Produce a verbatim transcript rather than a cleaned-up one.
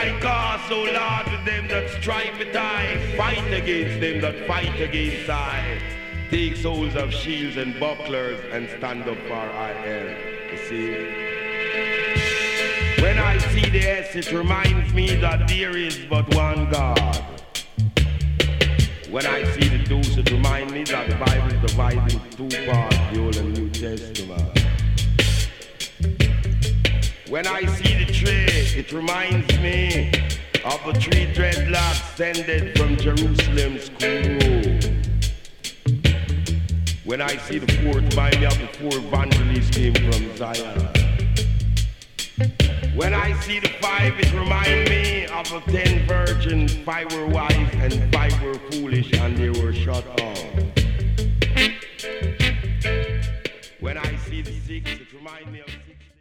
I cast, O Lord, with them that strive with I, fight against them that fight against I. Take souls of shields and bucklers and stand up for our help. You see? When I see the S, it reminds me that there is but one God. When I see the deuce, it reminds me that the Bible is divided into two parts, the Old and New Testament. When I see the tree, it reminds me of the three dreadlocks descended from Jerusalem's cool road. When I see the fourth, remind me of the four evangelists came from Zion. When I see the five, it reminds me of the ten virgins. Five were wise and five were foolish, and they were shut off. When I see the six, it reminds me of six.